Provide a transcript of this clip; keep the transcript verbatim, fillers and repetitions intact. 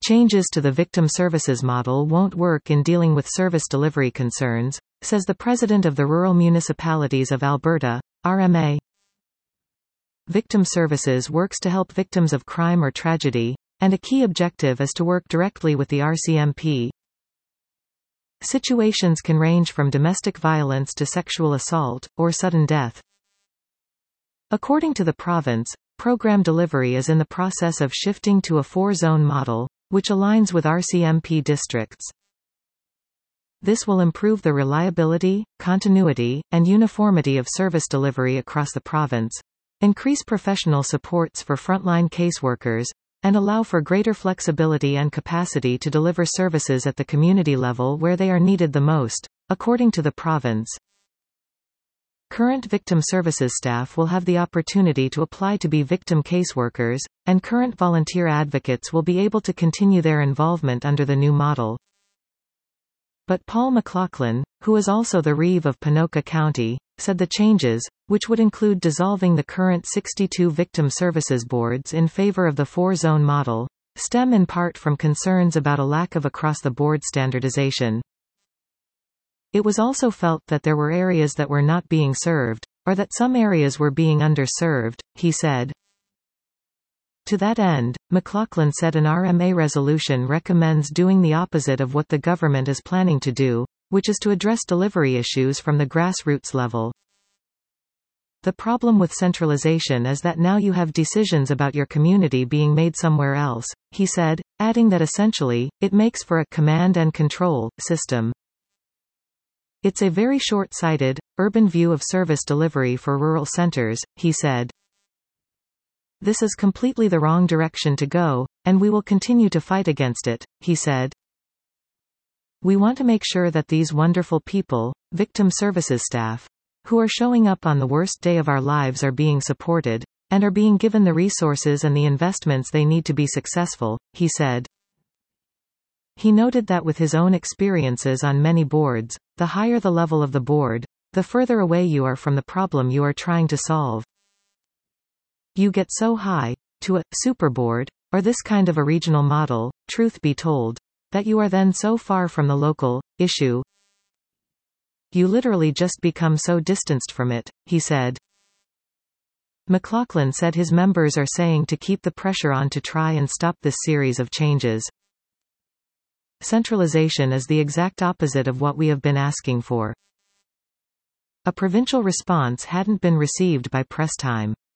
Changes to the victim services model won't work in dealing with service delivery concerns, says the president of the Rural Municipalities of Alberta, R M A. Victim Services works to help victims of crime or tragedy, and a key objective is to work directly with the R C M P. Situations can range from domestic violence to sexual assault, or sudden death. According to the province, program delivery is in the process of shifting to a four-zone model, which aligns with R C M P districts. This will improve the reliability, continuity, and uniformity of service delivery across the province, increase professional supports for frontline caseworkers, and allow for greater flexibility and capacity to deliver services at the community level where they are needed the most, according to the province. Current victim services staff will have the opportunity to apply to be victim caseworkers, and current volunteer advocates will be able to continue their involvement under the new model. But Paul McLaughlin, who is also the Reeve of Ponoka County, said the changes, which would include dissolving the current sixty-two victim services boards in favor of the four-zone model, stem in part from concerns about a lack of across-the-board standardization. It was also felt that there were areas that were not being served, or that some areas were being underserved, he said. To that end, McLaughlin said an R M A resolution recommends doing the opposite of what the government is planning to do, which is to address delivery issues from the grassroots level. The problem with centralization is that now you have decisions about your community being made somewhere else, he said, adding that essentially, it makes for a command and control system. It's a very short-sighted, urban view of service delivery for rural centers, he said. This is completely the wrong direction to go, and we will continue to fight against it, he said. We want to make sure that these wonderful people, victim services staff, who are showing up on the worst day of our lives are being supported, and are being given the resources and the investments they need to be successful, he said. He noted that with his own experiences on many boards, the higher the level of the board, the further away you are from the problem you are trying to solve. You get so high, to a superboard, or this kind of a regional model, truth be told, that you are then so far from the local issue. You literally just become so distanced from it, he said. McLaughlin said his members are saying to keep the pressure on to try and stop this series of changes. Centralization is the exact opposite of what we have been asking for. A provincial response hadn't been received by press time.